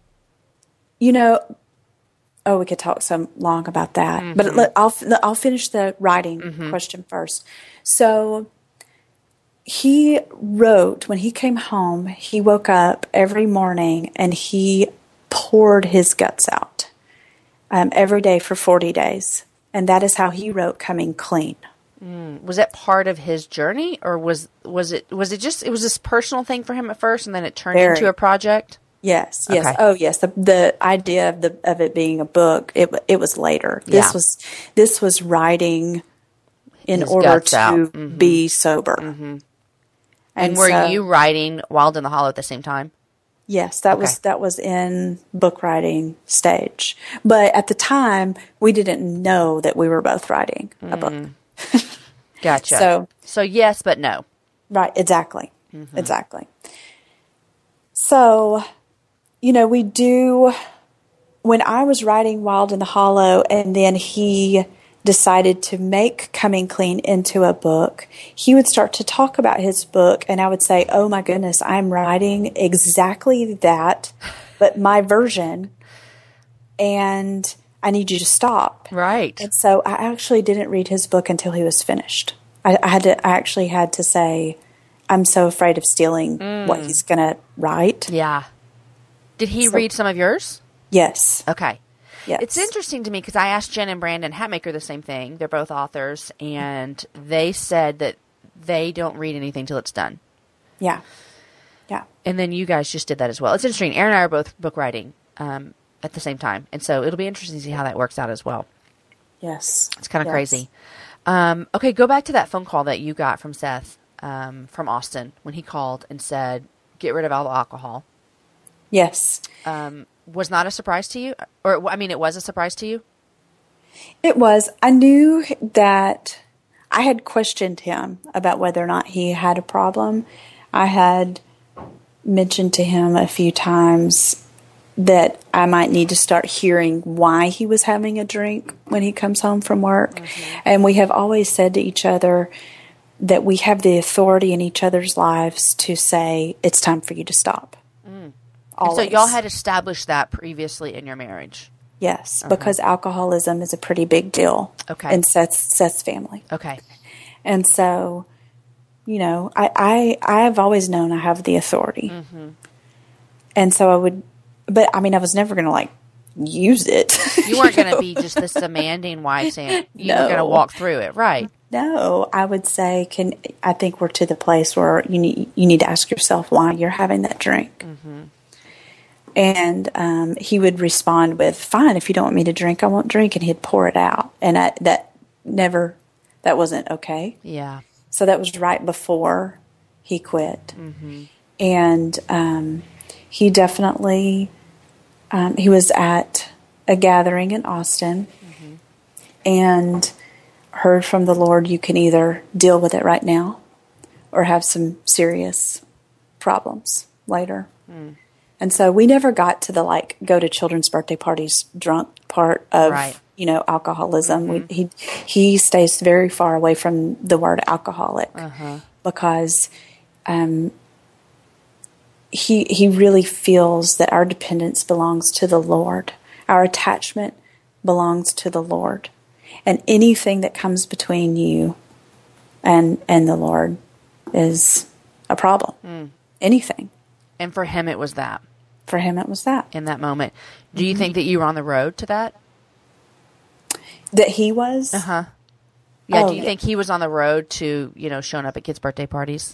we could talk so long about that. But I'll finish the writing question first. So he wrote, when he came home, he woke up every morning and he poured his guts out every day for 40 days. And that is how he wrote Coming Clean.
Was that part of his journey, or was it just, it was this personal thing for him at first and then it turned into a project?
Yes.
Okay.
Oh, yes. The idea of it being a book, it was later. This was writing in order to be sober.
And were you writing Wild in the Hollow at the same time?
Yes, that was in book writing stage. But at the time, we didn't know that we were both writing a book.
Gotcha. So yes, but no.
Right, exactly. Exactly. So, we do, when I was writing Wild in the Hollow, and then he decided to make Coming Clean into a book, he would start to talk about his book, and I would say, oh my goodness, I'm writing exactly that, but my version, and I need you to stop.
Right.
And so I actually didn't read his book until he was finished. I actually had to say, I'm so afraid of stealing what he's going to write.
Yeah. Did he read some of yours?
Yes.
Okay.
Yes.
It's interesting to me because I asked Jen and Brandon Hatmaker the same thing. They're both authors, and they said that they don't read anything till it's done.
Yeah. Yeah.
And then you guys just did that as well. It's interesting. Aaron and I are both book writing at the same time, and so it'll be interesting to see how that works out as well.
Yes.
It's kind of crazy. Okay, go back to that phone call that you got from Seth from Austin when he called and said, get rid of all the alcohol.
Yes.
Was not a surprise to you? Or, I mean, it was a surprise to you?
It was. I knew that I had questioned him about whether or not he had a problem. I had mentioned to him a few times that I might need to start hearing why he was having a drink when he comes home from work. Mm-hmm. And we have always said to each other that we have the authority in each other's lives to say, it's time for you to stop.
And so y'all had established that previously in your marriage?
Yes, because alcoholism is a pretty big deal in Seth's family.
Okay.
And so, you know, I have always known I have the authority. Mm-hmm. And so I would, but I mean, I was never going to like use it.
You weren't going to be just this demanding wife saying you were going to walk through it, right?
No, I would say, I think we're to the place where you need to ask yourself why you're having that drink. Mm-hmm. And he would respond with, fine, if you don't want me to drink, I won't drink. And he'd pour it out. And that wasn't okay.
Yeah.
So that was right before he quit. Mm-hmm. And he definitely, he was at a gathering in Austin and heard from the Lord, you can either deal with it right now or have some serious problems later. Mm. And so we never got to the like go to children's birthday parties drunk part of alcoholism. Mm-hmm. He stays very far away from the word alcoholic because he really feels that our dependence belongs to the Lord. Our attachment belongs to the Lord. And anything that comes between you and the Lord is a problem. Mm. Anything.
And for him, it was that.
For him, it was that.
In that moment. Do you think that you were on the road to that?
That he was?
Uh-huh. Yeah, do you think he was on the road to, showing up at kids' birthday parties?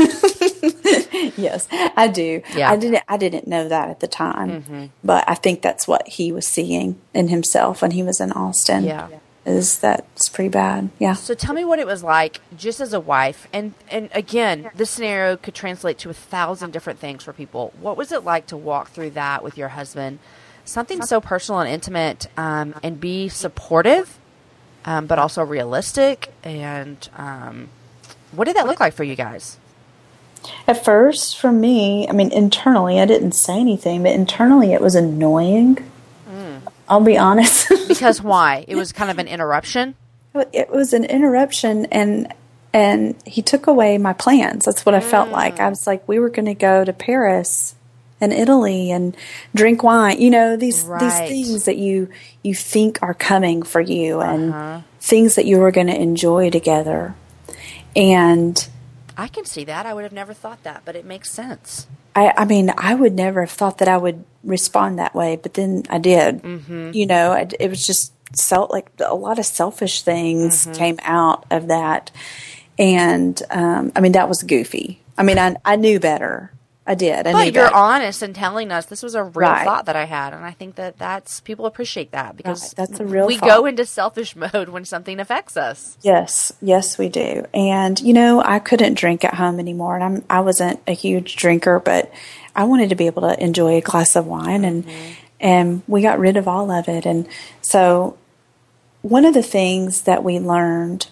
Yes, I do.
Yeah.
I didn't know that at the time, but I think that's what he was seeing in himself when he was in Austin.
Yeah.
That's pretty bad. Yeah.
So tell me what it was like just as a wife. And again, this scenario could translate to 1,000 different things for people. What was it like to walk through that with your husband? Something so personal and intimate, and be supportive, but also realistic. And what did that look like for you guys?
At first, for me, I mean, internally, I didn't say anything, but internally it was annoying. I'll be honest.
Because why? It was kind of an interruption?
It was an interruption, and he took away my plans. That's what I felt like. I was like, we were going to go to Paris and Italy and drink wine. These things that you think are coming for you and things that you were going to enjoy together. And
I can see that. I would have never thought that, but it makes sense.
I mean, I would never have thought that I would respond that way, but then I did. Mm-hmm. It was just like a lot of selfish things came out of that. And, I mean, that was goofy. I mean, I knew better. I did.
But you're honest in telling us this was a real thought that I had. And I think that's people appreciate that because
that's a real
we
thought.
Go into selfish mode when something affects us.
Yes, we do. And, I couldn't drink at home anymore. And I wasn't a huge drinker, but I wanted to be able to enjoy a glass of wine. And we got rid of all of it. And so one of the things that we learned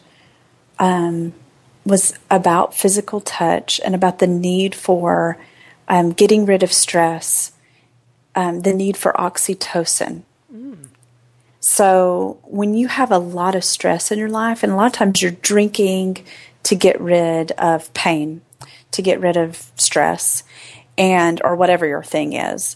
was about physical touch and about the need for getting rid of stress, the need for oxytocin. So when you have a lot of stress in your life, and a lot of times you're drinking to get rid of pain, to get rid of stress, or whatever your thing is,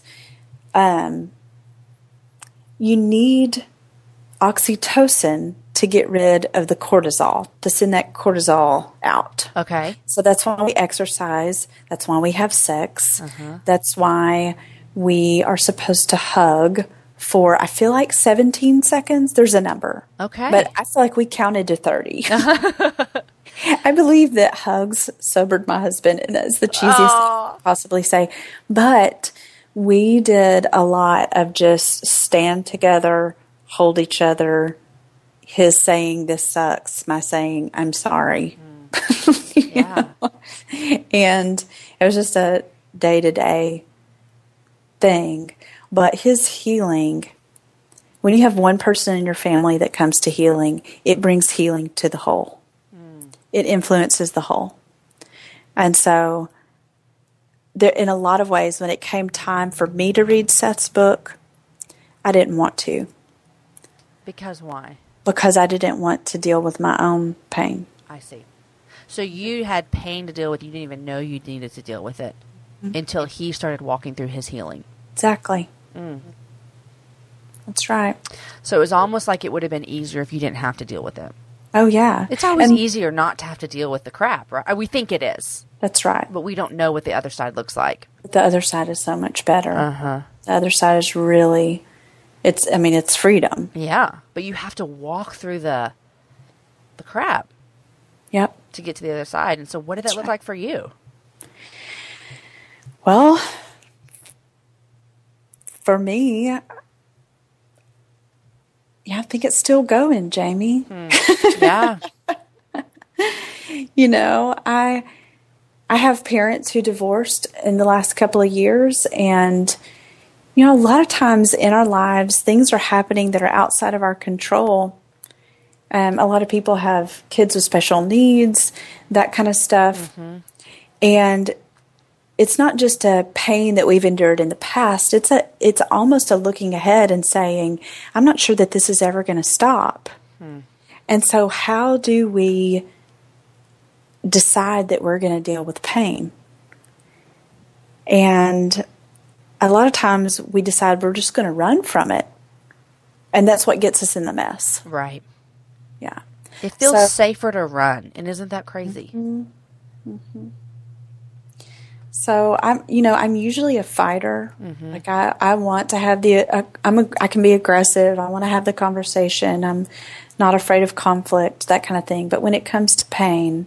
you need oxytocin to get rid of the cortisol, to send that cortisol out.
Okay.
So that's why we exercise. That's why we have sex. That's why we are supposed to hug for, I feel like 17 seconds. There's a number.
Okay.
But I feel like we counted to 30. I believe that hugs sobered my husband, and that's the cheesiest thing I could possibly say. But we did a lot of just stand together, hold each other, his saying, this sucks, my saying, I'm sorry.
Yeah.
And it was just a day-to-day thing. But his healing, when you have one person in your family that comes to healing, it brings healing to the whole. It influences the whole. And so there, in a lot of ways, when it came time for me to read Seth's book, I didn't want to.
Because why?
Because I didn't want to deal with my own pain.
I see. So you had pain to deal with. You didn't even know you needed to deal with it until he started walking through his healing.
Exactly. That's right.
So it was almost like it would have been easier if you didn't have to deal with it.
Oh, yeah.
It's always easier not to have to deal with the crap, right? We think it is.
That's right.
But we don't know what the other side looks like.
The other side is so much better.
Uh-huh.
The other side is really, it's freedom.
Yeah. But you have to walk through the crap.
Yep.
To get to the other side. And so what did that look like for you?
Well, for me, yeah, I think it's still going, Jamie.
Yeah.
You know, I have parents who divorced in the last couple of years, and you know, a lot of times in our lives, things are happening that are outside of our control. A lot of people have kids with special needs, that kind of stuff. And it's not just a pain that we've endured in the past. It's almost a looking ahead and saying, I'm not sure that this is ever going to stop. And so how do we decide that we're going to deal with pain? And a lot of times we decide we're just going to run from it. And that's what gets us in the mess.
Right.
Yeah.
It feels safer to run. And isn't that crazy?
So I'm usually a fighter. Like I want to have I can be aggressive. I want to have the conversation. I'm not afraid of conflict, that kind of thing. But when it comes to pain,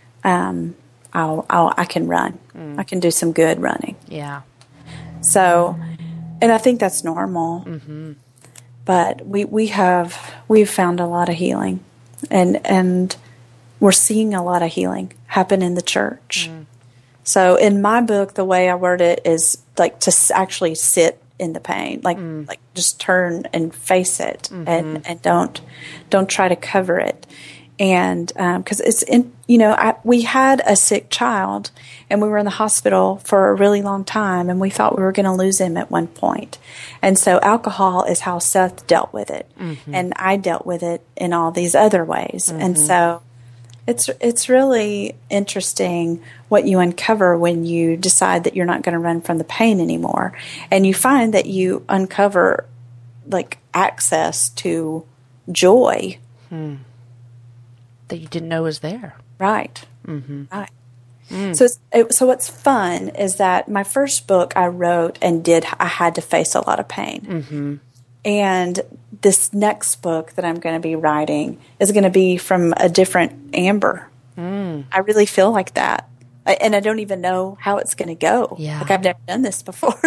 I can run. I can do some good running.
Yeah.
So, and I think that's normal. But we've found a lot of healing, and we're seeing a lot of healing happen in the church. So in my book, the way I word it is like to actually sit in the pain, like just turn and face it, and don't try to cover it. And because it's in, we had a sick child, and we were in the hospital for a really long time, and we thought we were going to lose him at one point. And so alcohol is how Seth dealt with it, and I dealt with it in all these other ways. And so it's really interesting what you uncover when you decide that you're not going to run from the pain anymore, and you find that you uncover like access to joy.
That you didn't know was there.
Right. Right. So what's fun is that my first book I wrote and I had to face a lot of pain. And this next book that I'm going to be writing is going to be from a different Amber. I really feel like that. And I don't even know how it's going to go.
Yeah.
Like I've never done this before.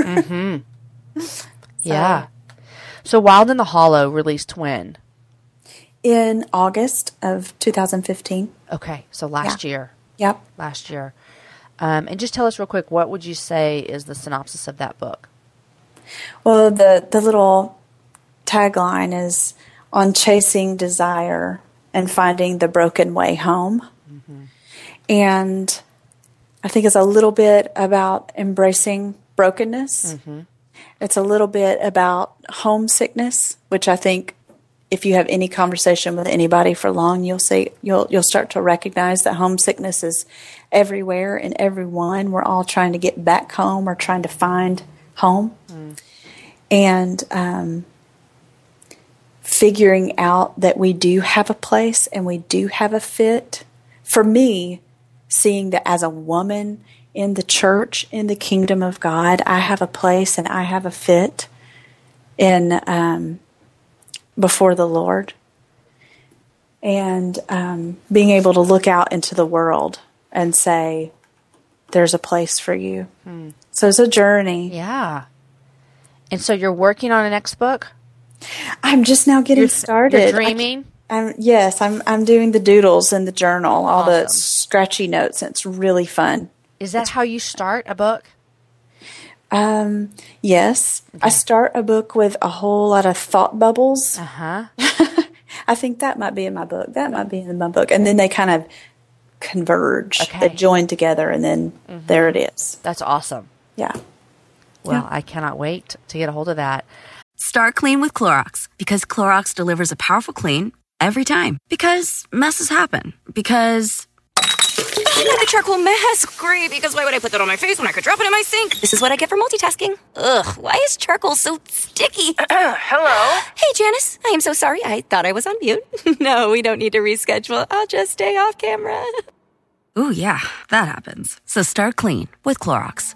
Yeah. So Wild in the Hollow released when?
In August of 2015.
Okay, so last year.
Yep.
Last year. And just tell us real quick, what would you say is the synopsis of that book?
Well, the little tagline is on chasing desire and finding the broken way home. And I think it's a little bit about embracing brokenness. It's a little bit about homesickness, which I think if you have any conversation with anybody for long, you'll start to recognize that homesickness is everywhere and everyone. We're all trying to get back home or trying to find home. And figuring out that we do have a place and we do have a fit. For me, seeing that as a woman in the church, in the kingdom of God, I have a place and I have a fit in before the Lord, and being able to look out into the world and say, there's a place for you. So it's a journey.
Yeah. And so you're working on a next book?
I'm just now getting started.
You're dreaming?
Yes, I'm doing the doodles in the journal, all the scratchy notes, and it's really fun.
Is that how you start a book?
Yes. Okay. I start a book with a whole lot of thought bubbles. I think that might be in my book. That might be in my book. And then they kind of converge,
Okay.
that join together, and then there it is.
That's awesome.
Yeah.
Well, I cannot wait to get a hold of that.
Start clean with Clorox because Clorox delivers a powerful clean every time. Because messes happen. Because I got the charcoal mask. Great, because why would I put that on my face when I could drop it in my sink? This is what I get for multitasking. Ugh, why is charcoal so sticky?
Hello?
Hey, Janice. I am so sorry. I thought I was on mute. No, we don't need to reschedule. I'll just stay off camera. Ooh, yeah, that happens. So start clean with Clorox.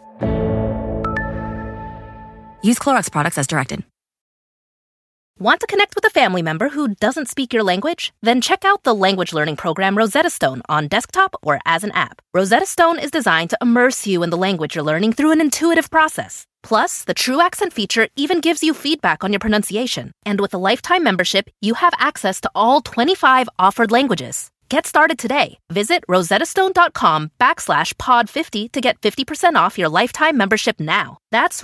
Use Clorox products as directed.
Want to connect with a family member who doesn't speak your language? Then check out the language learning program Rosetta Stone on desktop or as an app. Rosetta Stone is designed to immerse you in the language you're learning through an intuitive process. Plus, the True Accent feature even gives you feedback on your pronunciation. And with a lifetime membership, you have access to all 25 offered languages. Get started today. Visit rosettastone.com/pod50 to get 50% off your lifetime membership now. That's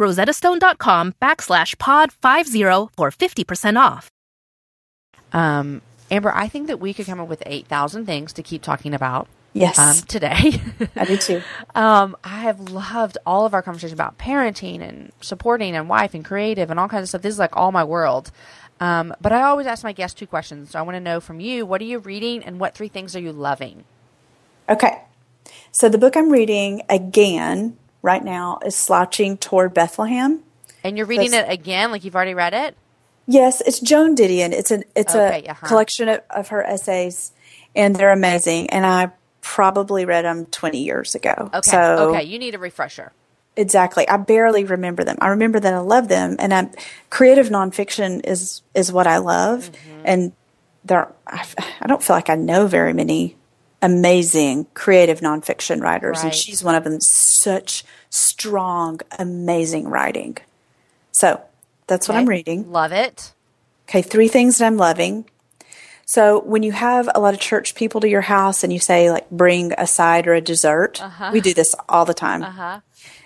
rosettastone.com/pod50 for 50% off.
Amber, I think that we could come up with 8,000 things to keep talking about
Yes.
today.
I do too.
I have loved all of our conversation about parenting and supporting and wife and creative and all kinds of stuff. This is like all my world. But I always ask my guests 2 questions. So I want to know from you, what are you reading and what 3 things are you loving?
Okay. So the book I'm reading again right now is Slouching Toward Bethlehem.
And you're reading it again, like you've already read it?
Yes, it's Joan Didion. It's a collection of her essays, and they're amazing. And I probably read them 20 years ago.
Okay.
So
Okay. You need a refresher.
Exactly. I barely remember them. I remember that I love them, and creative nonfiction is what I love. And I don't feel like I know very many amazing creative nonfiction writers, and she's one of them. Such strong, amazing writing. So that's what I'm reading.
Love it.
Okay, 3 things that I'm loving. So when you have a lot of church people to your house and you say, like, bring a side or a dessert, we do this all the time.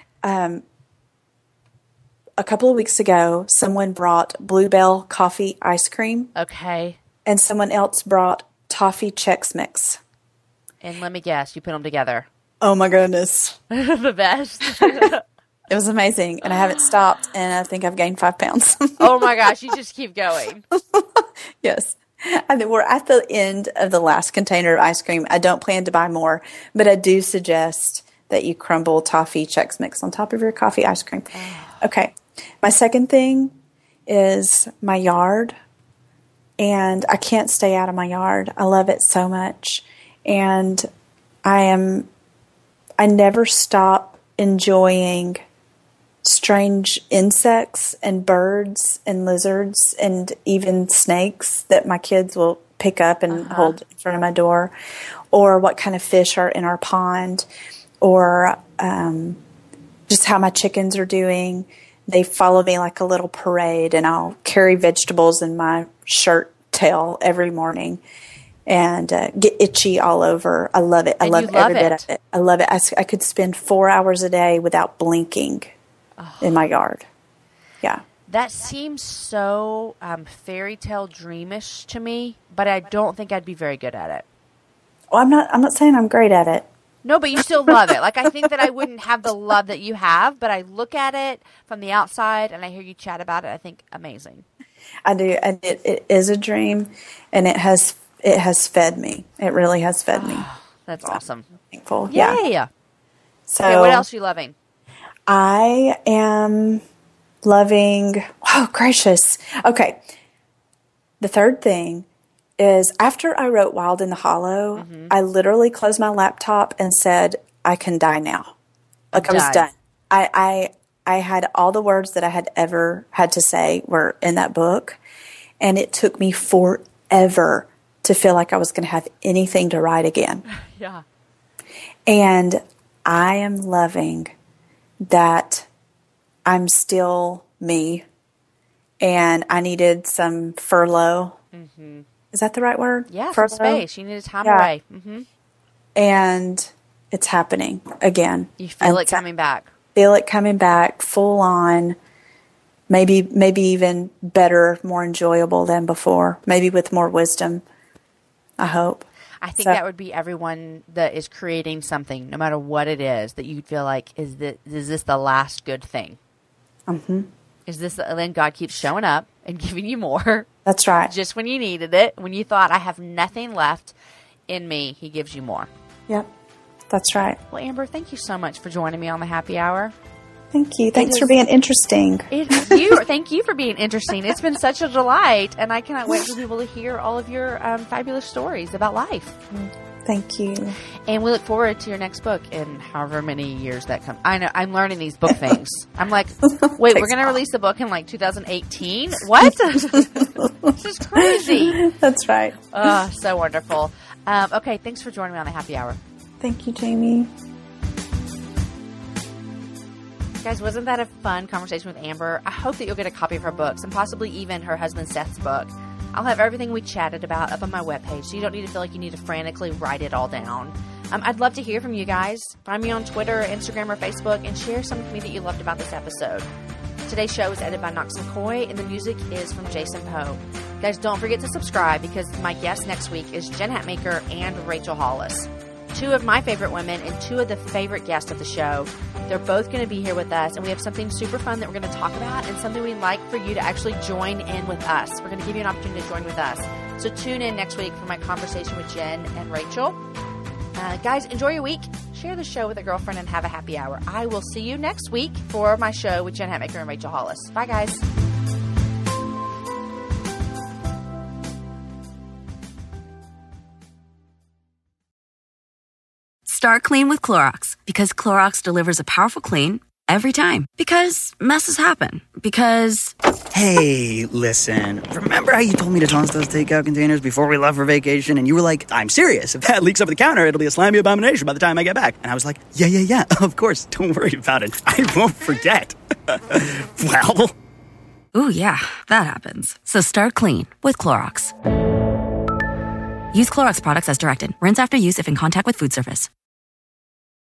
A couple of weeks ago, someone brought Bluebell coffee ice cream.
Okay.
And someone else brought toffee Chex Mix.
And let me guess, you put them together.
Oh my goodness.
The best.
It was amazing. And I haven't stopped, and I think I've gained 5 pounds.
Oh my gosh, you just keep going.
Yes. I think we're at the end of the last container of ice cream. I don't plan to buy more, but I do suggest that you crumble toffee Chex Mix on top of your coffee ice cream. Okay. My second thing is my yard, and I can't stay out of my yard. I love it so much, and I never stop enjoying strange insects and birds and lizards and even snakes that my kids will pick up and hold in front of my door, or what kind of fish are in our pond, or just how my chickens are doing. They follow me like a little parade, and I'll carry vegetables in my shirt tail every morning and get itchy all over. I love it. I love every bit of it. I love it. I could spend 4 hours a day without blinking in my yard. Yeah.
That seems so fairy tale dreamish to me, but I don't think I'd be very good at it.
Well, I'm not saying I'm great at it.
No, but you still love it. Like, I think that I wouldn't have the love that you have, but I look at it from the outside and I hear you chat about it. I think amazing.
I do, and it is a dream, and it has fed me. It really has fed me.
That's awesome.
I'm thankful.
Yeah.
Yeah. So
okay, what else are you loving?
I am loving. Oh, gracious. Okay. The third thing is, after I wrote Wild in the Hollow, I literally closed my laptop and said, I can die now. Like, I was done. I had all the words that I had ever had to say were in that book, and it took me forever to feel like I was going to have anything to write again.
Yeah.
And I am loving that I'm still me, and I needed some furlough. Is that the right word?
Yeah, some space. You need a time away.
And it's happening again.
You feel it coming back.
Feel it coming back full on. Maybe even better, more enjoyable than before. Maybe with more wisdom, I hope.
I think that would be everyone that is creating something, no matter what it is, that you'd feel like, is this the last good thing? Mm-hmm. Is this, and then God keeps showing up and giving you more.
That's right.
Just when you needed it, when you thought, I have nothing left in me, he gives you more.
Yep, that's right.
Well, Amber, thank you so much for joining me on the Happy Hour.
Thank you. Thanks for being interesting.
Thank you for being interesting. It's been such a delight, and I cannot wait for people to hear all of your fabulous stories about life.
Thank you.
And we look forward to your next book in however many years that comes. I know, I'm learning these book things. I'm like, wait, we're going to release the book in like 2018? What? This is crazy.
That's right.
Oh, so wonderful. Okay, thanks for joining me on the Happy Hour.
Thank you, Jamie.
Guys, wasn't that a fun conversation with Amber? I hope that you'll get a copy of her books and possibly even her husband Seth's book. I'll have everything we chatted about up on my webpage, so you don't need to feel like you need to frantically write it all down. I'd love to hear from you guys. Find me on Twitter, Instagram, or Facebook, and share something with me that you loved about this episode. Today's show is edited by Knox McCoy, and the music is from Jason Poe. Guys, don't forget to subscribe, because my guest next week is Jen Hatmaker and Rachel Hollis. Two of my favorite women and two of the favorite guests of the show. They're both going to be here with us, and we have something super fun that we're going to talk about and something we'd like for you to actually join in with us. We're going to give you an opportunity to join with us. So tune in next week for my conversation with Jen and Rachel. Guys, enjoy your week. Share the show with a girlfriend and have a happy hour. I will see you next week for my show with Jen Hatmaker and Rachel Hollis. Bye, guys.
Start clean with Clorox, because Clorox delivers a powerful clean every time. Because messes happen. Because...
Hey, listen. Remember how you told me to toss those takeout containers before we left for vacation? And you were like, I'm serious. If that leaks over the counter, it'll be a slimy abomination by the time I get back. And I was like, yeah, of course. Don't worry about it. I won't forget. Well...
Ooh, yeah, that happens. So start clean with Clorox. Use Clorox products as directed. Rinse after use if in contact with food surface.